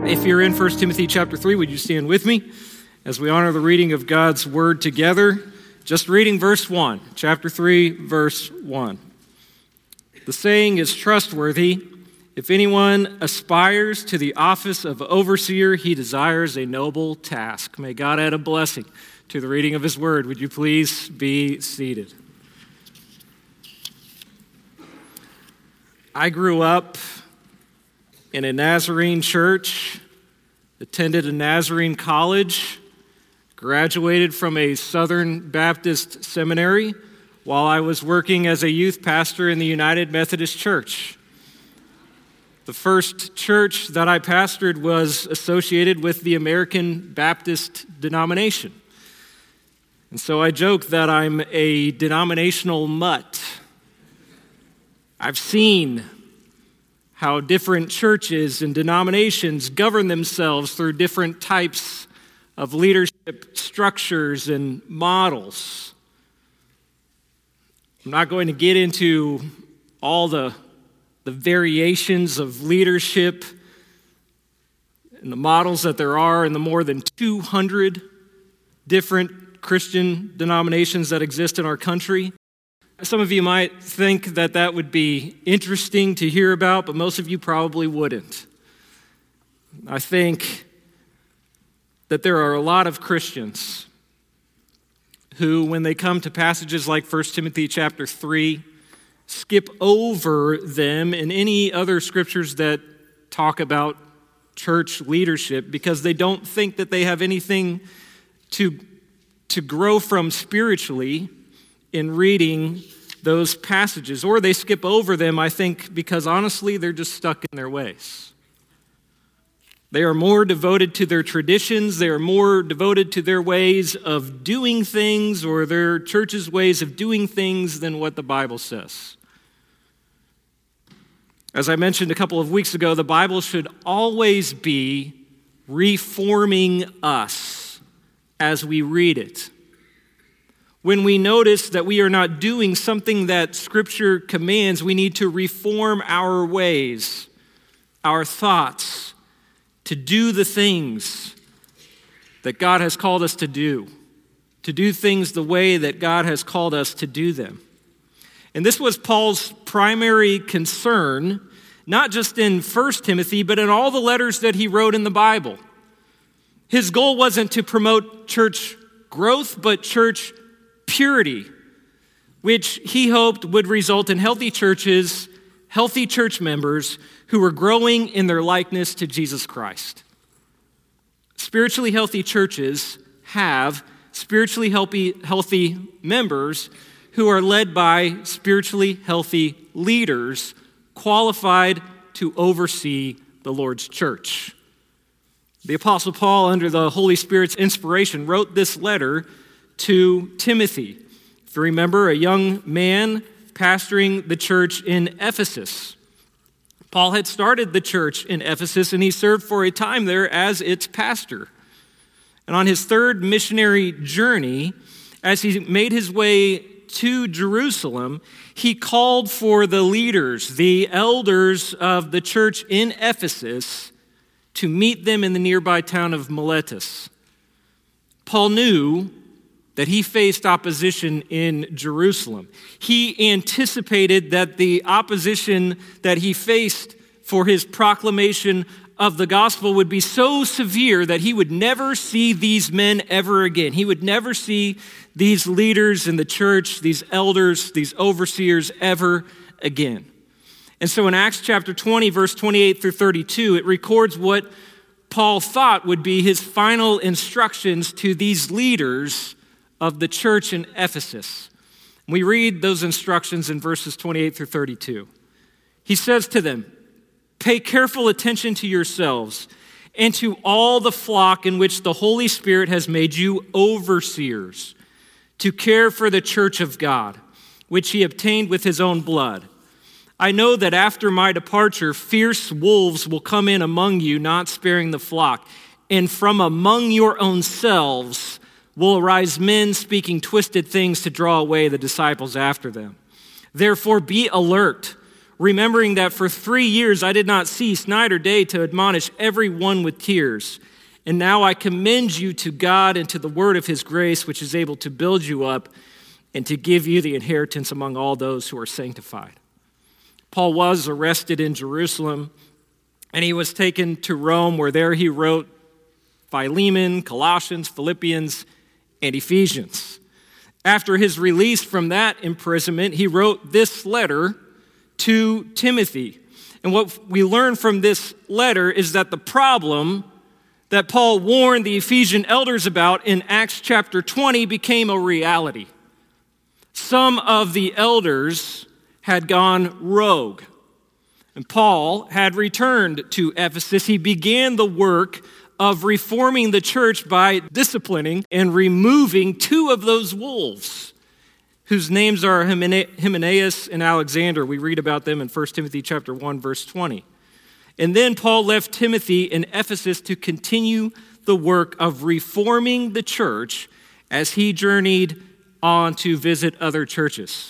If you're in 1 Timothy chapter 3, would you stand with me as we honor the reading of God's word together? Just reading verse 1, chapter 3, verse 1. The saying is trustworthy. If anyone aspires to the office of overseer, he desires a noble task. May God add a blessing to the reading of his word. Would you please be seated? I grew up in a Nazarene church, attended a Nazarene college, graduated from a Southern Baptist seminary while I was working as a youth pastor in the United Methodist Church. The first church that I pastored was associated with the American Baptist denomination. And so I joke that I'm a denominational mutt. I've seen how different churches and denominations govern themselves through different types of leadership structures and models. I'm not going to get into all the variations of leadership and the models that there are in the more than 200 different Christian denominations that exist in our country. Some of you might think that that would be interesting to hear about, but most of you probably wouldn't. I think that there are a lot of Christians who, when they come to passages like 1 Timothy chapter 3, skip over them and any other scriptures that talk about church leadership because they don't think that they have anything to grow from spiritually in reading those passages, or they skip over them, I think, because honestly, they're just stuck in their ways. They are more devoted to their traditions, they are more devoted to their ways of doing things or their church's ways of doing things than what the Bible says. As I mentioned a couple of weeks ago, the Bible should always be reforming us as we read it. When we notice that we are not doing something that Scripture commands, we need to reform our ways, our thoughts, to do the things that God has called us to do things the way that God has called us to do them. And this was Paul's primary concern, not just in 1 Timothy, but in all the letters that he wrote in the Bible. His goal wasn't to promote church growth, but church purity, which he hoped would result in healthy churches, healthy church members who were growing in their likeness to Jesus Christ. Spiritually healthy churches have spiritually healthy members who are led by spiritually healthy leaders qualified to oversee the Lord's church. The Apostle Paul, under the Holy Spirit's inspiration, wrote this letter to Timothy. If you remember, a young man pastoring the church in Ephesus. Paul had started the church in Ephesus, and he served for a time there as its pastor. And on his third missionary journey, as he made his way to Jerusalem, he called for the leaders, the elders of the church in Ephesus, to meet them in the nearby town of Miletus. Paul knew that he faced opposition in Jerusalem. He anticipated that the opposition that he faced for his proclamation of the gospel would be so severe that he would never see these men ever again. He would never see these leaders in the church, these elders, these overseers ever again. And so in Acts chapter 20, verse 28 through 32, it records what Paul thought would be his final instructions to these leaders of the church in Ephesus. We read those instructions in verses 28 through 32. He says to them, "Pay careful attention to yourselves and to all the flock in which the Holy Spirit has made you overseers, to care for the church of God, which he obtained with his own blood. I know that after my departure, fierce wolves will come in among you, not sparing the flock, and from among your own selves will arise men speaking twisted things to draw away the disciples after them. Therefore be alert, remembering that for 3 years I did not cease night or day to admonish every one with tears. And now I commend you to God and to the word of his grace, which is able to build you up and to give you the inheritance among all those who are sanctified. Paul was arrested in Jerusalem, and he was taken to Rome, where there he wrote Philemon, Colossians, Philippians, and Ephesians. After his release from that imprisonment, he wrote this letter to Timothy. And what we learn from this letter is that the problem that Paul warned the Ephesian elders about in Acts chapter 20 became a reality. Some of the elders had gone rogue, and Paul had returned to Ephesus. He began the work of reforming the church by disciplining and removing 2 of those wolves, whose names are Hymenaeus and Alexander. We read about them in 1 Timothy chapter 1, verse 20. And then Paul left Timothy in Ephesus to continue the work of reforming the church as he journeyed on to visit other churches.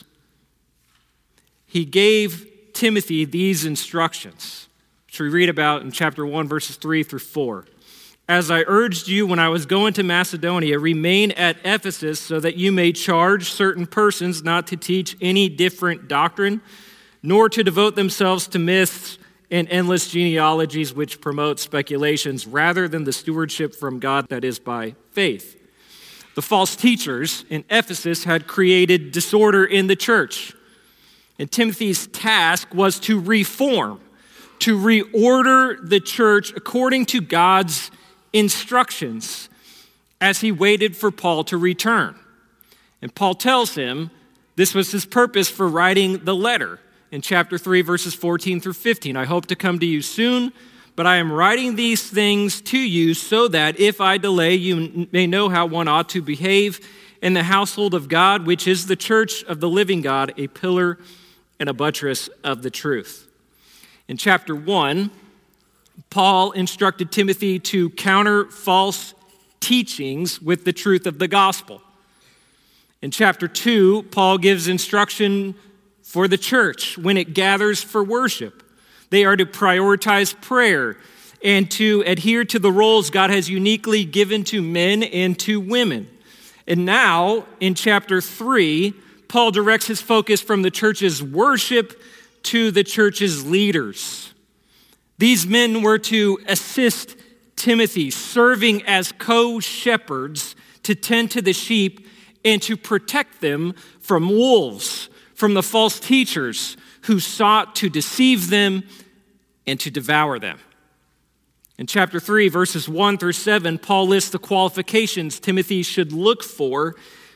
He gave Timothy these instructions, which we read about in chapter 1, verses 3 through 4. As I urged you when I was going to Macedonia, remain at Ephesus so that you may charge certain persons not to teach any different doctrine, nor to devote themselves to myths and endless genealogies which promote speculations rather than the stewardship from God that is by faith. The false teachers in Ephesus had created disorder in the church, and Timothy's task was to reform, to reorder the church according to God's instructions as he waited for Paul to return. And Paul tells him this was his purpose for writing the letter in chapter 3, verses 14 through 15. I hope to come to you soon, but I am writing these things to you so that if I delay, you may know how one ought to behave in the household of God, which is the church of the living God, a pillar and a buttress of the truth. In chapter 1, Paul instructed Timothy to counter false teachings with the truth of the gospel. In chapter 2, Paul gives instruction for the church when it gathers for worship. They are to prioritize prayer and to adhere to the roles God has uniquely given to men and to women. And now, in chapter 3, Paul directs his focus from the church's worship to the church's leaders. These men were to assist Timothy, serving as co-shepherds to tend to the sheep and to protect them from wolves, from the false teachers who sought to deceive them and to devour them. In chapter 3, verses 1 through 7, Paul lists the qualifications Timothy should look for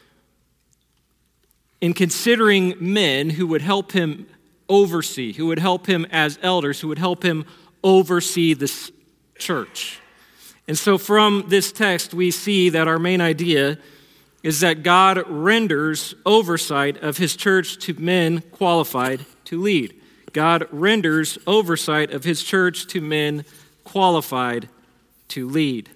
in considering men who would help him oversee, who would help him as elders, who would help him oversee this church. And so from this text, we see that our main idea is that God renders oversight of his church to men qualified to lead. God renders oversight of his church to men qualified to lead.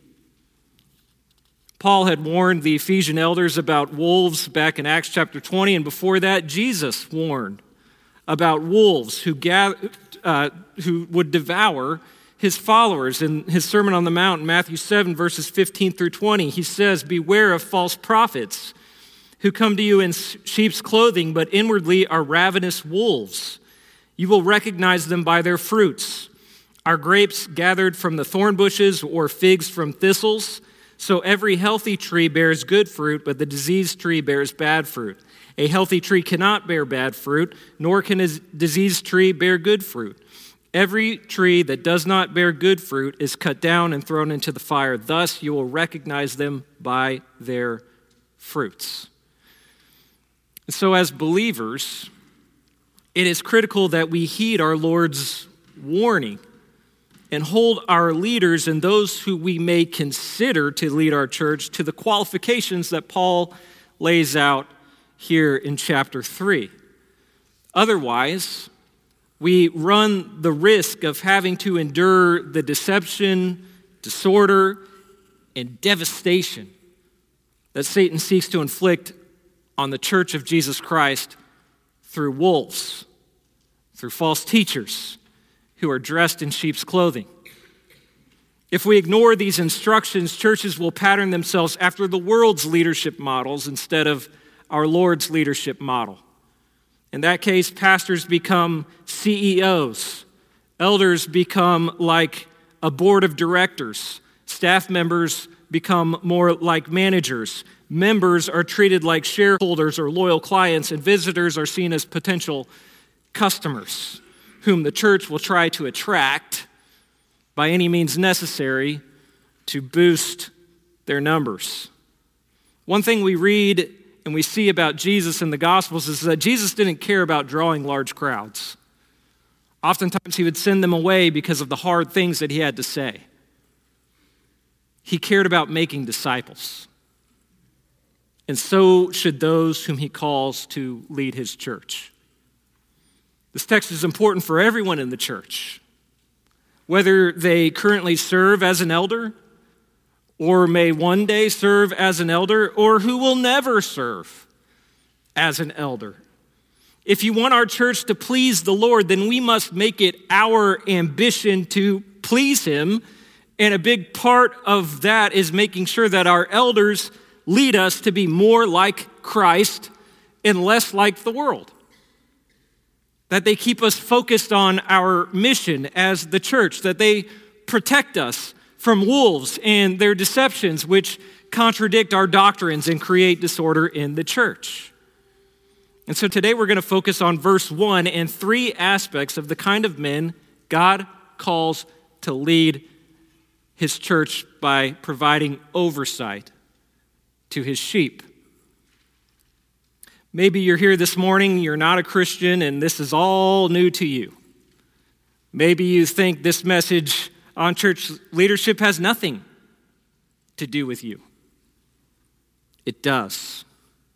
Paul had warned the Ephesian elders about wolves back in Acts chapter 20, and before that, Jesus warned about wolves who would devour his followers. In his Sermon on the Mount, in Matthew 7, verses 15 through 20, he says, "Beware of false prophets who come to you in sheep's clothing, but inwardly are ravenous wolves. You will recognize them by their fruits. Are grapes gathered from the thorn bushes or figs from thistles? So every healthy tree bears good fruit, but the diseased tree bears bad fruit. A healthy tree cannot bear bad fruit, nor can a diseased tree bear good fruit. Every tree that does not bear good fruit is cut down and thrown into the fire. Thus you will recognize them by their fruits." So as believers, it is critical that we heed our Lord's warning and hold our leaders and those who we may consider to lead our church to the qualifications that Paul lays out here in chapter 3. Otherwise, we run the risk of having to endure the deception, disorder, and devastation that Satan seeks to inflict on the church of Jesus Christ through wolves, through false teachers who are dressed in sheep's clothing. If we ignore these instructions, churches will pattern themselves after the world's leadership models instead of our Lord's leadership model. In that case, pastors become CEOs. Elders become like a board of directors. Staff members become more like managers. Members are treated like shareholders or loyal clients, and visitors are seen as potential customers whom the church will try to attract by any means necessary to boost their numbers. One thing we read and we see about Jesus in the Gospels is that Jesus didn't care about drawing large crowds. Oftentimes he would send them away because of the hard things that he had to say. He cared about making disciples. And so should those whom he calls to lead his church. This text is important for everyone in the church, whether they currently serve as an elder or may one day serve as an elder, or who will never serve as an elder. If you want our church to please the Lord, then we must make it our ambition to please him. And a big part of that is making sure that our elders lead us to be more like Christ and less like the world. That they keep us focused on our mission as the church, that they protect us from wolves and their deceptions, which contradict our doctrines and create disorder in the church. And so today we're going to focus on verse 1 and 3 aspects of the kind of men God calls to lead his church by providing oversight to his sheep. Maybe you're here this morning, you're not a Christian, and this is all new to you. Maybe you think this message on church leadership has nothing to do with you. It does.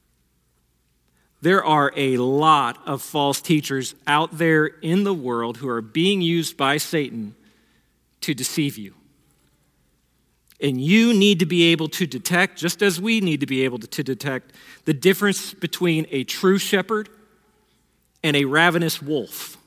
There are a lot of false teachers out there in the world who are being used by Satan to deceive you. And you need to be able to detect, just as we need to be able to detect, the difference between a true shepherd and a ravenous wolf.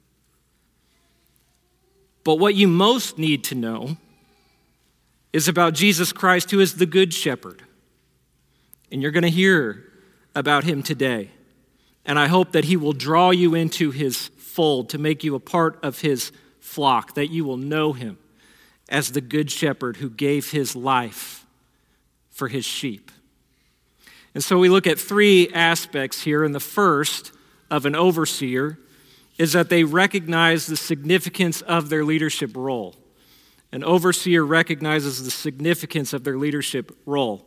But what you most need to know is about Jesus Christ, who is the good shepherd. And you're going to hear about him today. And I hope that he will draw you into his fold to make you a part of his flock, that you will know him as the good shepherd who gave his life for his sheep. And so we look at 3 aspects here. And the first of an overseer is that they recognize the significance of their leadership role. An overseer recognizes the significance of their leadership role.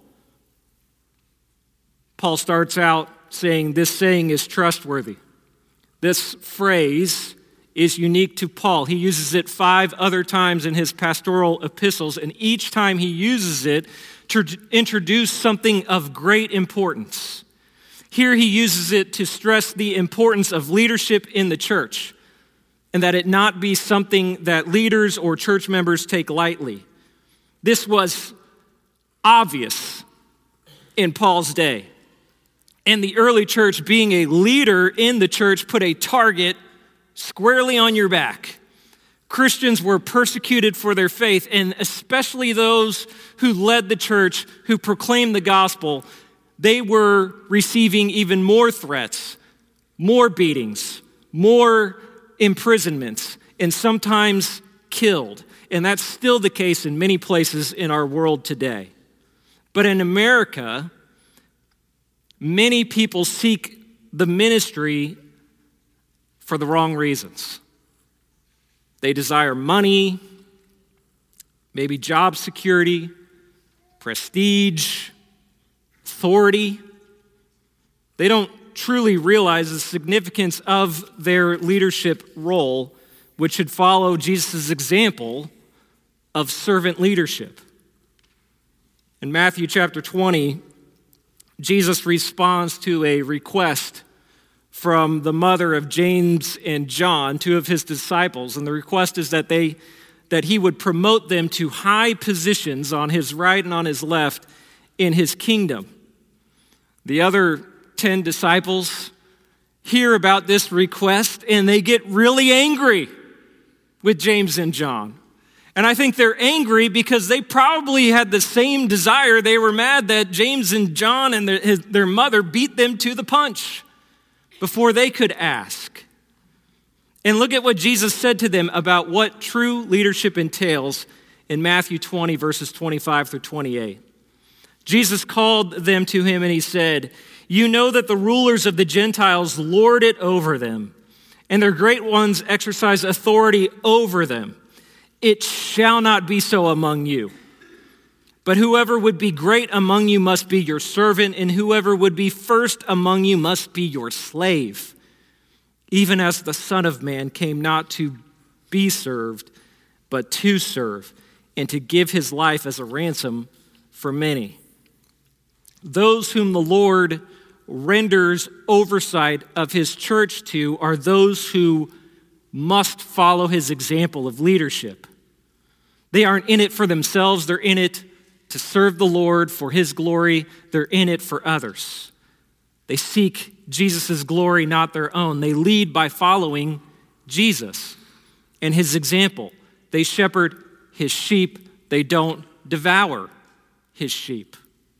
Paul starts out saying this saying is trustworthy. This phrase is unique to Paul. He uses it 5 other times in his pastoral epistles, and each time he uses it to introduce something of great importance. Here he uses it to stress the importance of leadership in the church, and that it not be something that leaders or church members take lightly. This was obvious in Paul's day. And the early church, being a leader in the church, put a target squarely on your back. Christians were persecuted for their faith, and especially those who led the church, who proclaimed the gospel, they were receiving even more threats, more beatings, more imprisonments, and sometimes killed. And that's still the case in many places in our world today. But in America, many people seek the ministry for the wrong reasons. They desire money, maybe job security, prestige, authority. They don't truly realize the significance of their leadership role, which should follow Jesus' example of servant leadership. In Matthew chapter 20, Jesus responds to a request from the mother of James and John, 2 of his disciples, and the request is that he would promote them to high positions on his right and on his left in his kingdom. The other 10 disciples, hear about this request and they get really angry with James and John. And I think they're angry because they probably had the same desire. They were mad that James and John and their mother beat them to the punch before they could ask. And look at what Jesus said to them about what true leadership entails in Matthew 20, verses 25 through 28. Jesus called them to him and he said, "You know that the rulers of the Gentiles lord it over them, and their great ones exercise authority over them. It shall not be so among you. But whoever would be great among you must be your servant, and whoever would be first among you must be your slave. Even as the Son of Man came not to be served, but to serve, and to give his life as a ransom for many." Those whom the Lord renders oversight of his church to are those who must follow his example of leadership. They aren't in it for themselves. They're in it to serve the Lord for his glory. They're in it for others. They seek Jesus' glory, not their own. They lead by following Jesus and his example. They shepherd his sheep. They don't devour his sheep.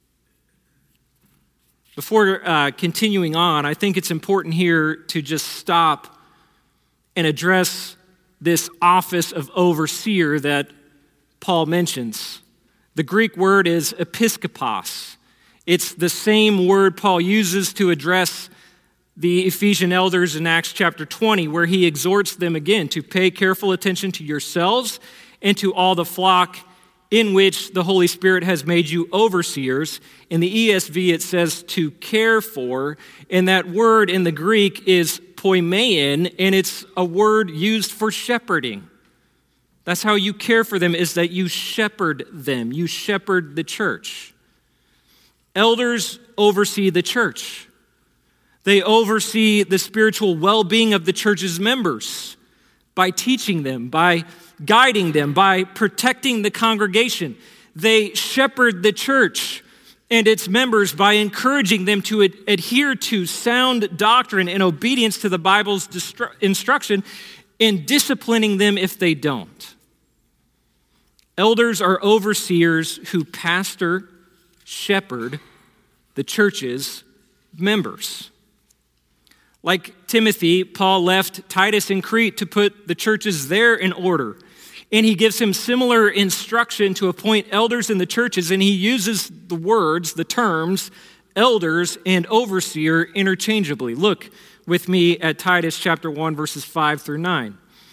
Before continuing on, I think it's important here to just stop and address this office of overseer that Paul mentions. The Greek word is episkopos. It's the same word Paul uses to address the Ephesian elders in Acts chapter 20, where he exhorts them again to pay careful attention to yourselves and to all the flock in which the Holy Spirit has made you overseers. In the ESV, it says to care for, and that word in the Greek is poimein, and it's a word used for shepherding. That's how you care for them, is that you shepherd them. You shepherd the church. Elders oversee the church. They oversee the spiritual well-being of the church's members by teaching them, by guiding them, by protecting the congregation. They shepherd the church and its members by encouraging them to adhere to sound doctrine and obedience to the Bible's instruction and disciplining them if they don't. Elders are overseers who pastor, shepherd the church's members. Like Timothy, Paul left Titus in Crete to put the churches there in order. And he gives him similar instruction to appoint elders in the churches, and he uses the terms elders and overseer interchangeably. Look with me at Titus chapter 1, verses 5 through 9.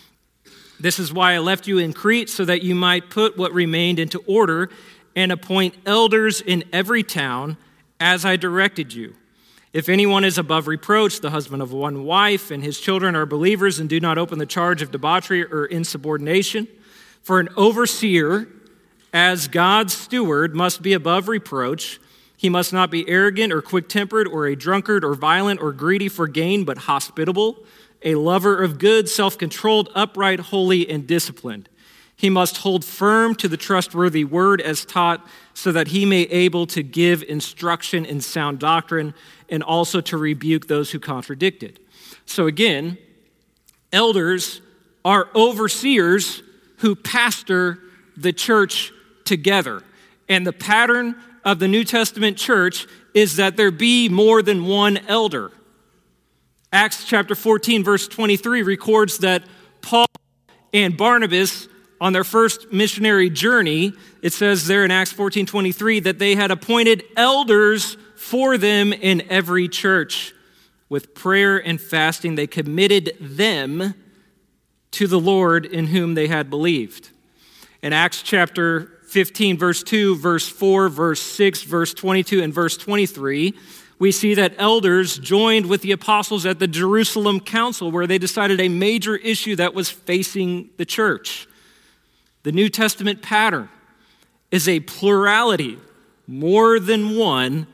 "This is why I left you in Crete, so that you might put what remained into order and appoint elders in every town, as I directed you. If anyone is above reproach, the husband of one wife, and his children are believers and do not open the charge of debauchery or insubordination, for an overseer, as God's steward, must be above reproach. He must not be arrogant or quick-tempered or a drunkard or violent or greedy for gain, but hospitable, a lover of good, self-controlled, upright, holy, and disciplined. He must hold firm to the trustworthy word as taught, so that he may able to give instruction in sound doctrine and also to rebuke those who contradict it." So again, elders are overseers who pastor the church together. And the pattern of the New Testament church is that there be more than one elder. Acts chapter 14, verse 23 records that Paul and Barnabas, on their first missionary journey, it says there in Acts 14:23 that they had appointed elders for them in every church. With prayer and fasting, they committed them to the Lord in whom they had believed. In Acts chapter 15, verse 2, verse 4, verse 6, verse 22, and verse 23, we see that elders joined with the apostles at the Jerusalem Council, where they decided a major issue that was facing the church. The New Testament pattern is a plurality, more than one,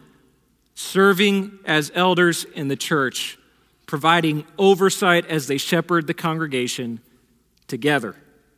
serving as elders in the church, providing oversight as they shepherd the congregation together.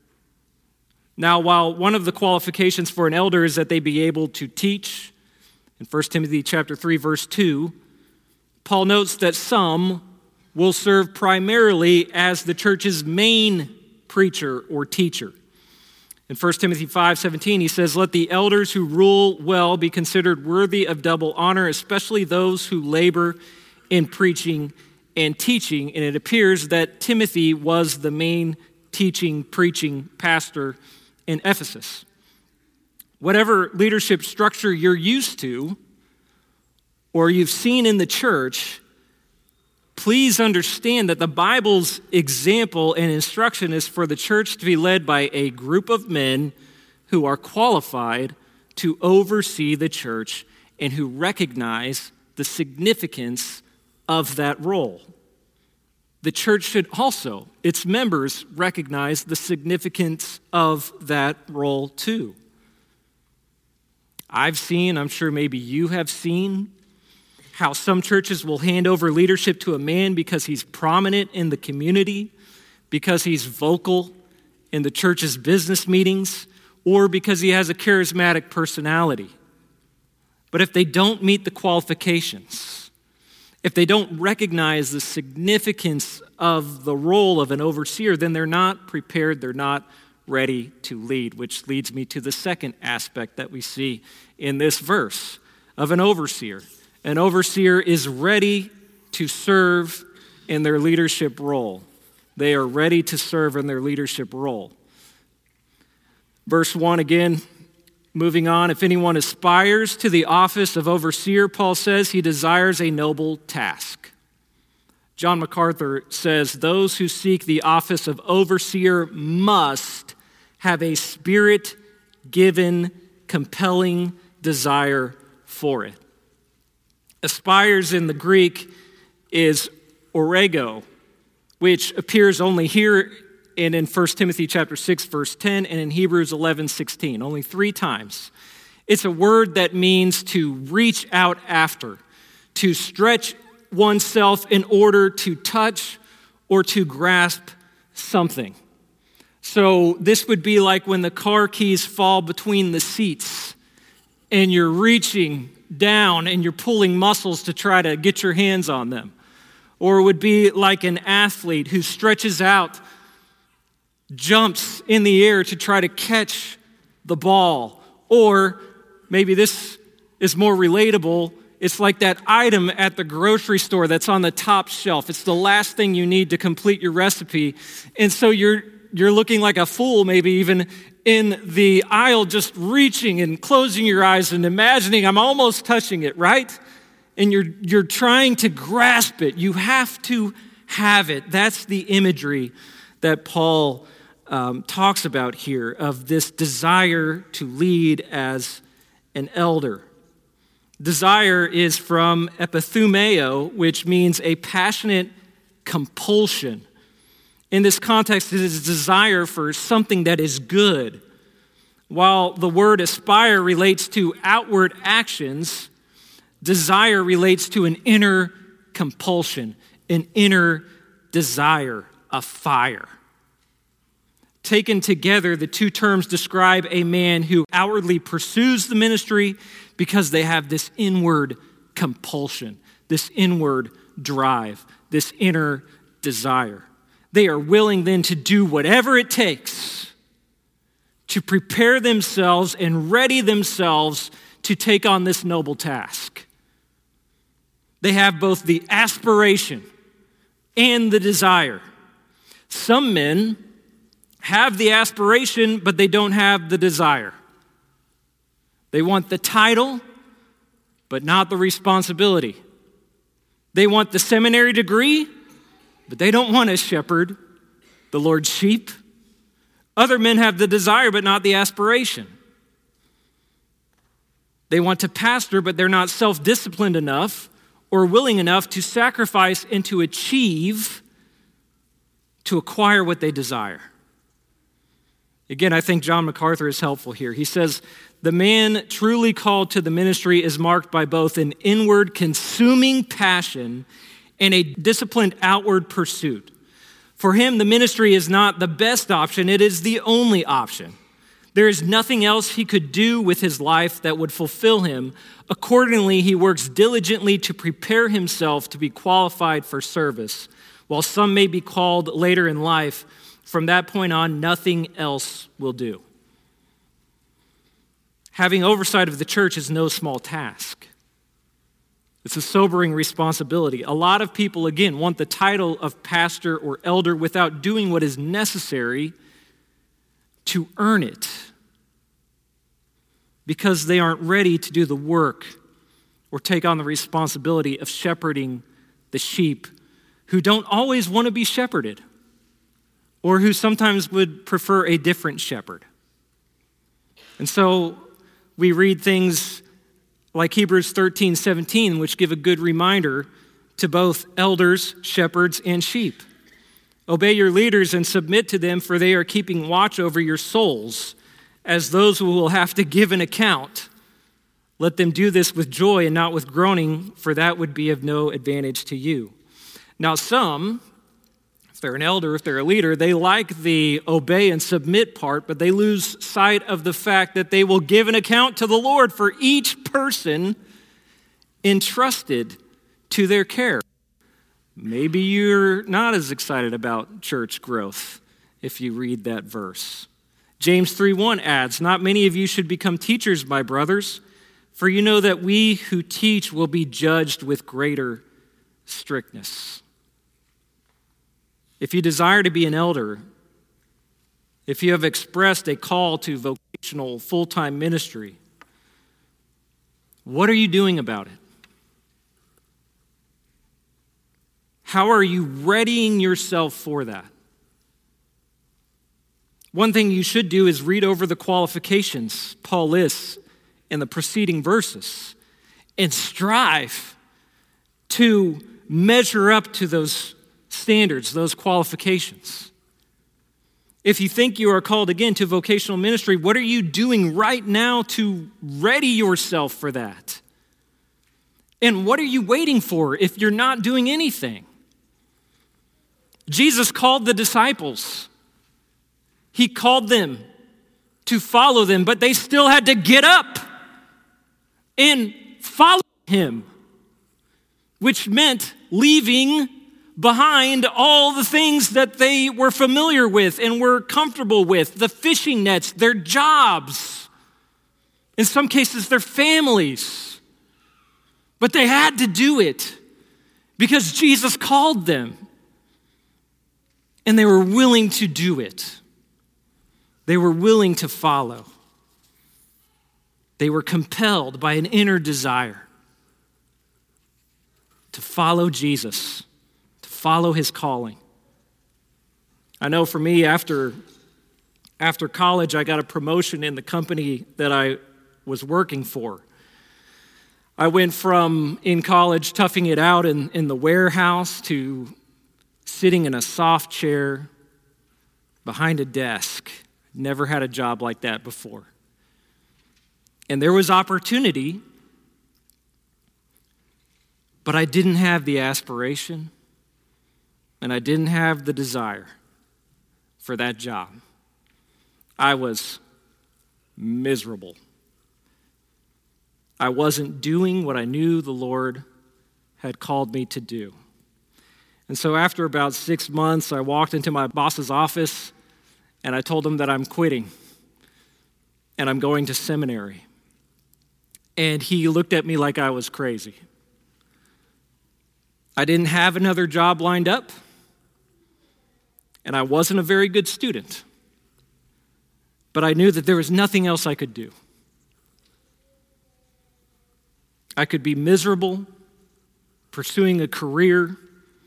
Now, while one of the qualifications for an elder is that they be able to teach, in 1 Timothy chapter 3, verse 2, Paul notes that some will serve primarily as the church's main preacher or teacher. In 1 Timothy 5:17, he says, "Let the elders who rule well be considered worthy of double honor, especially those who labor in preaching and teaching." And it appears that Timothy was the main teaching, preaching pastor in Ephesus. Whatever leadership structure you're used to or you've seen in the church, please understand that the Bible's example and instruction is for the church to be led by a group of men who are qualified to oversee the church and who recognize the significance of that role. The church should also, its members, recognize the significance of that role too. I've seen, I'm sure maybe you have seen, how some churches will hand over leadership to a man because he's prominent in the community, because he's vocal in the church's business meetings, or because he has a charismatic personality. But if they don't meet the qualifications, if they don't recognize the significance of the role of an overseer, then they're not prepared, they're not ready to lead, which leads me to the second aspect that we see in this verse of an overseer. An overseer is ready to serve in their leadership role. They are ready to serve in their leadership role. Verse 1 again, moving on. If anyone aspires to the office of overseer, Paul says, he desires a noble task. John MacArthur says, those who seek the office of overseer must have a spirit-given, compelling desire for it. Aspires in the Greek is orego, which appears only here and in 1 Timothy chapter 6, verse 10, and in Hebrews 11:16, only 3 times. It's a word that means to reach out after, to stretch oneself in order to touch or to grasp something. So this would be like when the car keys fall between the seats and you're reaching down and you're pulling muscles to try to get your hands on them. Or it would be like an athlete who stretches out, jumps in the air to try to catch the ball. Or maybe this is more relatable. It's like that item at the grocery store that's on the top shelf. It's the last thing you need to complete your recipe. And so you're looking like a fool, maybe even in the aisle, just reaching and closing your eyes and imagining I'm almost touching it, right? And you're trying to grasp it. You have to have it. That's the imagery that Paul talks about here of this desire to lead as an elder. Desire is from epithumeo, which means a passionate compulsion. In this context, it is a desire for something that is good. While the word aspire relates to outward actions, desire relates to an inner compulsion, an inner desire, a fire. Taken together, the two terms describe a man who outwardly pursues the ministry because they have this inward compulsion, this inward drive, this inner desire. They are willing then to do whatever it takes to prepare themselves and ready themselves to take on this noble task. They have both the aspiration and the desire. Some men have the aspiration, but they don't have the desire. They want the title, but not the responsibility. They want the seminary degree, but they don't want to shepherd the Lord's sheep. Other men have the desire, but not the aspiration. They want to pastor, but they're not self-disciplined enough or willing enough to sacrifice and to achieve, to acquire what they desire. Again, I think John MacArthur is helpful here. He says, the man truly called to the ministry is marked by both an inward consuming passion and a disciplined outward pursuit. For him, the ministry is not the best option, it is the only option. There is nothing else he could do with his life that would fulfill him. Accordingly, he works diligently to prepare himself to be qualified for service, While some may be called later in life, from that point on, nothing else will do. Having oversight of the church is no small task. It's a sobering responsibility. A lot of people, again, want the title of pastor or elder without doing what is necessary to earn it, because they aren't ready to do the work or take on the responsibility of shepherding the sheep who don't always want to be shepherded, or who sometimes would prefer a different shepherd. And so we read things like Hebrews 13:17, which give a good reminder to both elders, shepherds, and sheep. Obey your leaders and submit to them, for they are keeping watch over your souls as those who will have to give an account. Let them do this with joy and not with groaning, for that would be of no advantage to you. Now some, if they're an elder, if they're a leader, they like the obey and submit part, but they lose sight of the fact that they will give an account to the Lord for each person entrusted to their care. Maybe you're not as excited about church growth if you read that verse. James 3:1 adds, "Not many of you should become teachers, my brothers, for you know that we who teach will be judged with greater strictness." If you desire to be an elder, if you have expressed a call to vocational full-time ministry, what are you doing about it? How are you readying yourself for that? One thing you should do is read over the qualifications Paul lists in the preceding verses and strive to measure up to those standards, those qualifications. If you think you are called again to vocational ministry, what are you doing right now to ready yourself for that? And what are you waiting for if you're not doing anything? Jesus called the disciples. He called them to follow them, but they still had to get up and follow him, which meant leaving behind all the things that they were familiar with and were comfortable with, the fishing nets, their jobs, in some cases their families. But they had to do it because Jesus called them, and they were willing to do it. They were willing to follow. They were compelled by an inner desire to follow Jesus, to follow his calling. I know for me, after college, I got a promotion in the company that I was working for. I went from, in college, toughing it out in the warehouse to sitting in a soft chair behind a desk. Never had a job like that before. And there was opportunity, but I didn't have the aspiration and I didn't have the desire for that job. I was miserable. I wasn't doing what I knew the Lord had called me to do. And so after about 6 months, I walked into my boss's office and I told him that I'm quitting and I'm going to seminary. And he looked at me like I was crazy. I didn't have another job lined up, and I wasn't a very good student. But I knew that there was nothing else I could do. I could be miserable, pursuing a career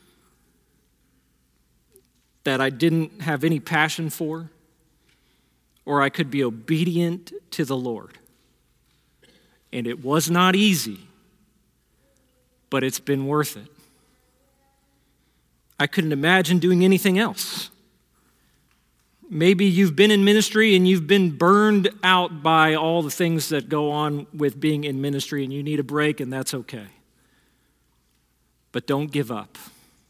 that I didn't have any passion for, or I could be obedient to the Lord. And it was not easy, but it's been worth it. I couldn't imagine doing anything else. Maybe you've been in ministry and you've been burned out by all the things that go on with being in ministry and you need a break, and that's okay. But don't give up.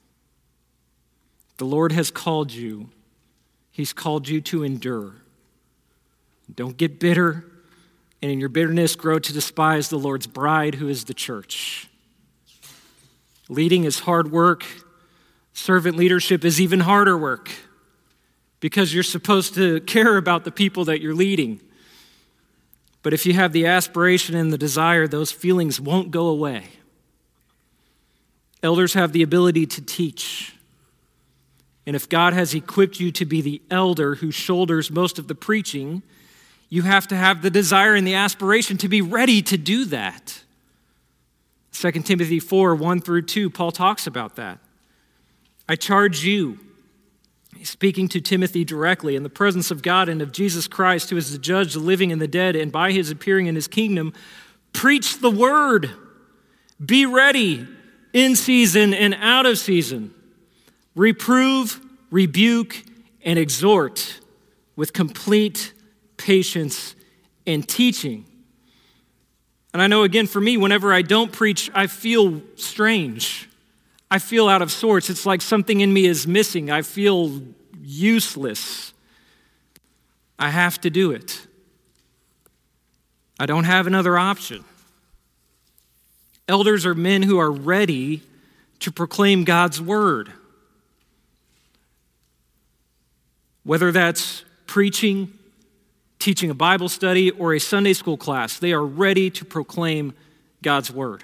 The Lord has called you. He's called you to endure. Don't get bitter, and in your bitterness grow to despise the Lord's bride, who is the church. Leading is hard work. Servant leadership is even harder work because you're supposed to care about the people that you're leading. But if you have the aspiration and the desire, those feelings won't go away. Elders have the ability to teach. And if God has equipped you to be the elder who shoulders most of the preaching, you have to have the desire and the aspiration to be ready to do that. 2 Timothy 4, 1 through 2, Paul talks about that. I charge you, he's speaking to Timothy directly, in the presence of God and of Jesus Christ, who is the judge of the living and the dead, and by his appearing in his kingdom, preach the word. Be ready in season and out of season. Reprove, rebuke, and exhort with complete patience and teaching. And I know, again, for me, whenever I don't preach, I feel strange. I feel out of sorts. It's like something in me is missing. I feel useless. I have to do it. I don't have another option. Elders are men who are ready to proclaim God's word. Whether that's preaching, teaching a Bible study, or a Sunday school class, they are ready to proclaim God's word.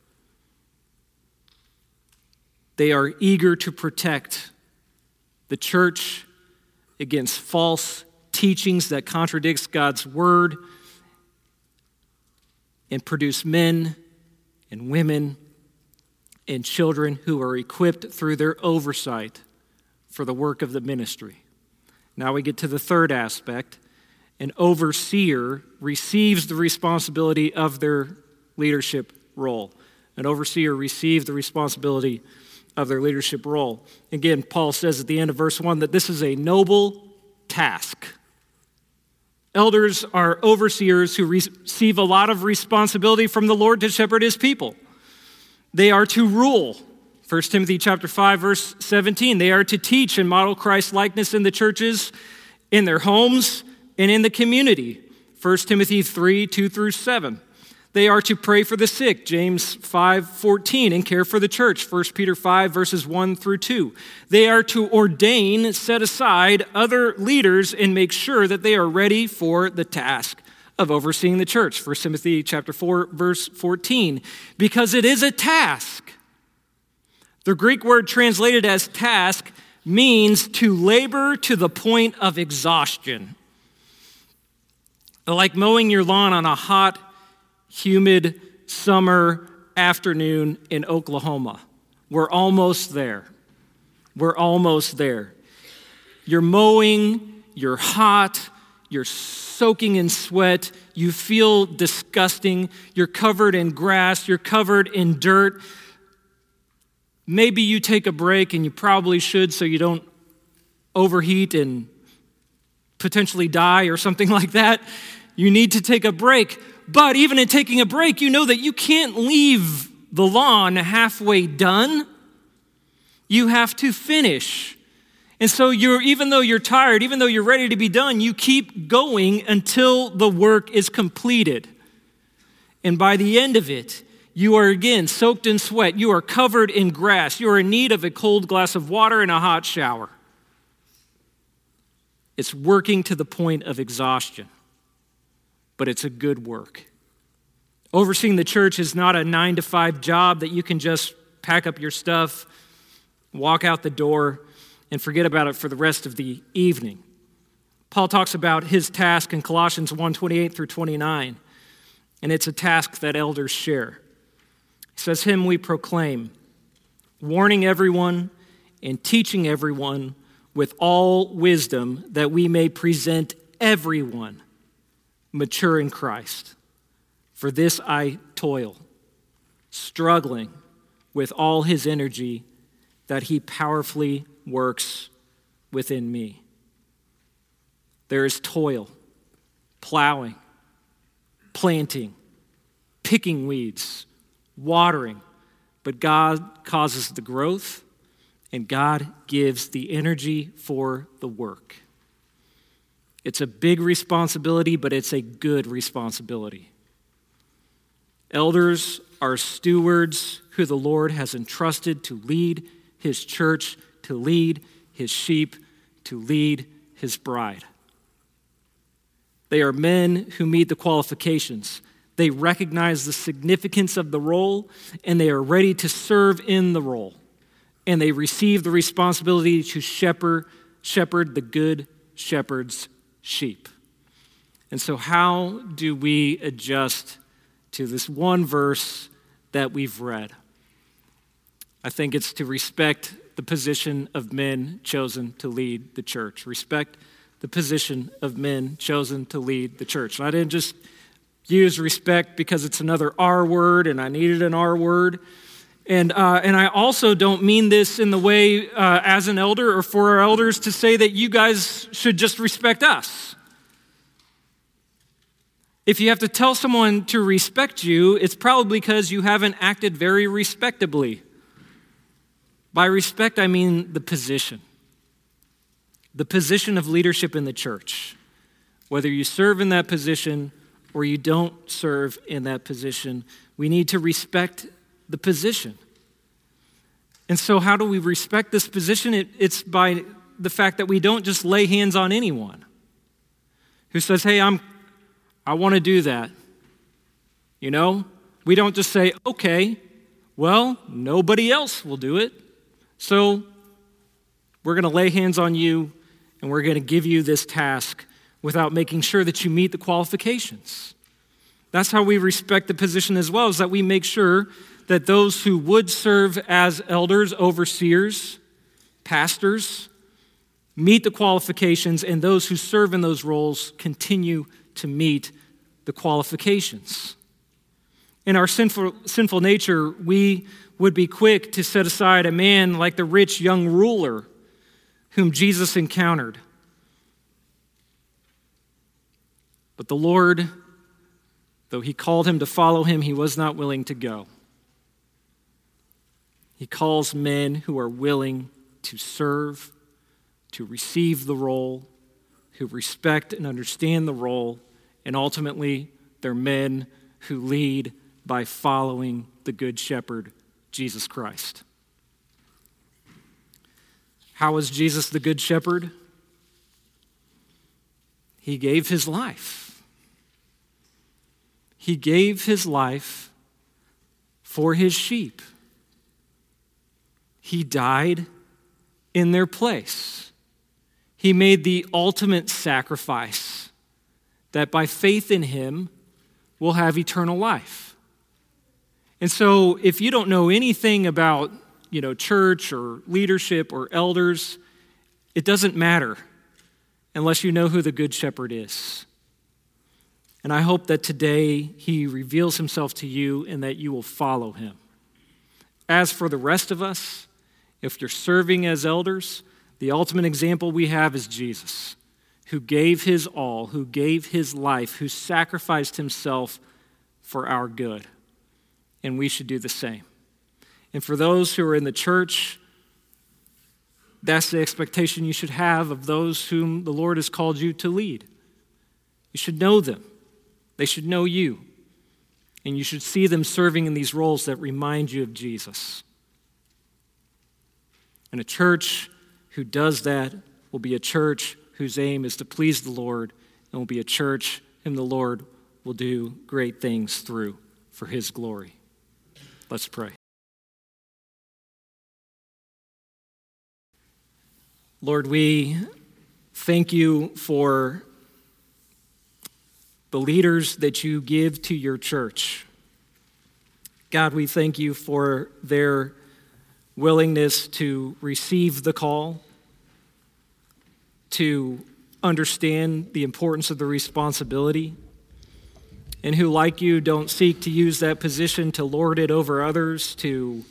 They are eager to protect the church against false teachings that contradicts God's word and produce men and women and children who are equipped through their oversight for the work of the ministry. Now we get to the third aspect. An overseer receives the responsibility of their leadership role. An overseer receives the responsibility of their leadership role. Again, Paul says at the end of verse 1 that this is a noble task. Elders are overseers who receive a lot of responsibility from the Lord to shepherd his people. They are to rule. 1 Timothy chapter 5, verse 17. They are to teach and model Christ's likeness in the churches, in their homes, and in the community. 1 Timothy 3, 2 through 7. They are to pray for the sick, James 5:14, and care for the church, 1 Peter 5, verses 1 through 2. They are to ordain, set aside other leaders and make sure that they are ready for the task of overseeing the church, 1 Timothy chapter 4, verse 14, because it is a task. The Greek word translated as task means to labor to the point of exhaustion. Like mowing your lawn on a hot, humid summer afternoon in Oklahoma. We're almost there. We're almost there. You're mowing, you're hot, you're soaking in sweat, you feel disgusting, you're covered in grass, you're covered in dirt. Maybe you take a break, and you probably should so you don't overheat and potentially die or something like that. You need to take a break. But even in taking a break, you know that you can't leave the lawn halfway done. You have to finish. And so even though you're tired, even though you're ready to be done, you keep going until the work is completed. And by the end of it, you are again soaked in sweat. You are covered in grass. You are in need of a cold glass of water and a hot shower. It's working to the point of exhaustion, but it's a good work. Overseeing the church is not a 9-to-5 job that you can just pack up your stuff, walk out the door, and forget about it for the rest of the evening. Paul talks about his task in Colossians 1:28 through 29, and it's a task that elders share. He says, "Him we proclaim, warning everyone and teaching everyone with all wisdom, that we may present everyone mature in Christ. For this I toil, struggling with all his energy that he powerfully works within me." There is toil, plowing, planting, picking weeds, watering, but God causes the growth and God gives the energy for the work. It's a big responsibility, but it's a good responsibility. Elders are stewards who the Lord has entrusted to lead his church, to lead his sheep, to lead his bride. They are men who meet the qualifications. They recognize the significance of the role, and they are ready to serve in the role. And they receive the responsibility to shepherd the good shepherd's sheep. And so how do we adjust to this one verse that we've read? I think it's to respect the position of men chosen to lead the church. Respect the position of men chosen to lead the church. And I didn't just use respect because it's another R word and I needed an R word. And I also don't mean this in the way as an elder or for our elders to say that you guys should just respect us. If you have to tell someone to respect you, it's probably because you haven't acted very respectably. By respect, I mean the position of leadership in the church. Whether you serve in that position or you don't serve in that position, we need to respect the position. And so how do we respect this position? It's by the fact that we don't just lay hands on anyone who says, hey, I want to do that. You know, we don't just say, okay, well, nobody else will do it. So we're going to lay hands on you and we're going to give you this task without making sure that you meet the qualifications. That's how we respect the position as well, is that we make sure that those who would serve as elders, overseers, pastors, meet the qualifications, and those who serve in those roles continue to meet the qualifications. In our sinful nature, we would be quick to set aside a man like the rich young ruler whom Jesus encountered. But the Lord, though he called him to follow him, he was not willing to go. He calls men who are willing to serve, to receive the role, who respect and understand the role, and ultimately they're men who lead by following the Good Shepherd, Jesus Christ. How is Jesus the Good Shepherd? He gave his life. He gave his life for his sheep. He died in their place. He made the ultimate sacrifice that by faith in him, we'll have eternal life. And so if you don't know anything about, church or leadership or elders, it doesn't matter unless you know who the Good Shepherd is. And I hope that today he reveals himself to you and that you will follow him. As for the rest of us, if you're serving as elders, the ultimate example we have is Jesus, who gave his all, who gave his life, who sacrificed himself for our good. And we should do the same. And for those who are in the church, that's the expectation you should have of those whom the Lord has called you to lead. You should know them. They should know you. And you should see them serving in these roles that remind you of Jesus. And a church who does that will be a church whose aim is to please the Lord, and will be a church whom the Lord will do great things through for his glory. Let's pray. Lord, we thank you for the leaders that you give to your church. God, we thank you for their willingness to receive the call, to understand the importance of the responsibility, and who, like you, don't seek to use that position to lord it over others, to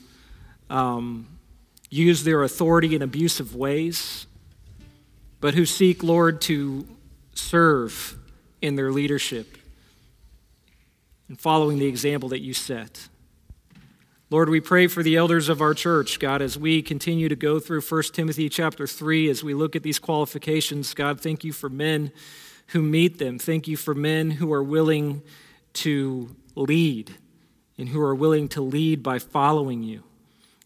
use their authority in abusive ways, but who seek, Lord, to serve in their leadership and following the example that you set. Lord, we pray for the elders of our church, God, as we continue to go through 1 Timothy chapter 3, as we look at these qualifications. God, thank you for men who meet them. Thank you for men who are willing to lead and who are willing to lead by following you.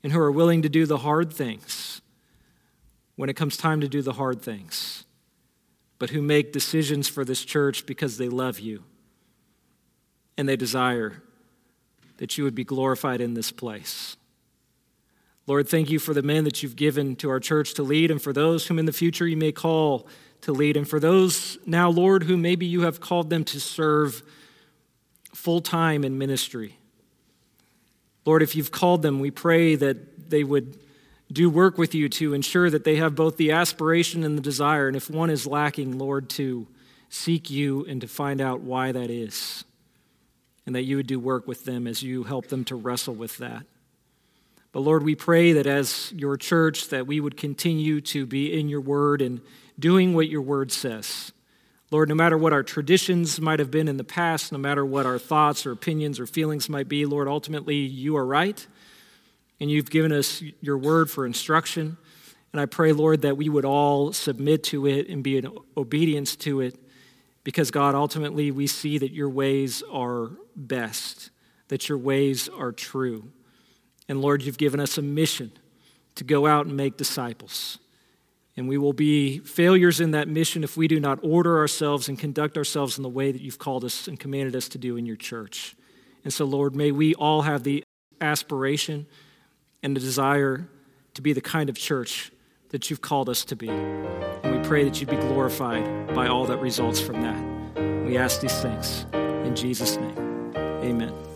and who are willing to do the hard things when it comes time to do the hard things, but who make decisions for this church because they love you and they desire that you would be glorified in this place. Lord, thank you for the men that you've given to our church to lead, and for those whom in the future you may call to lead, and for those now, Lord, who maybe you have called them to serve full-time in ministry. Lord, if you've called them, we pray that they would do work with you to ensure that they have both the aspiration and the desire, and if one is lacking, Lord, to seek you and to find out why that is, and that you would do work with them as you help them to wrestle with that. But Lord, we pray that as your church, that we would continue to be in your word and doing what your word says. Lord, no matter what our traditions might have been in the past, no matter what our thoughts or opinions or feelings might be, Lord, ultimately you are right, and you've given us your word for instruction. And I pray, Lord, that we would all submit to it and be in obedience to it, because, God, ultimately we see that your ways are best, that your ways are true. And Lord, you've given us a mission to go out and make disciples. And we will be failures in that mission if we do not order ourselves and conduct ourselves in the way that you've called us and commanded us to do in your church. And so, Lord, may we all have the aspiration and the desire to be the kind of church that you've called us to be. And we pray that you'd be glorified by all that results from that. We ask these things in Jesus' name. Amen.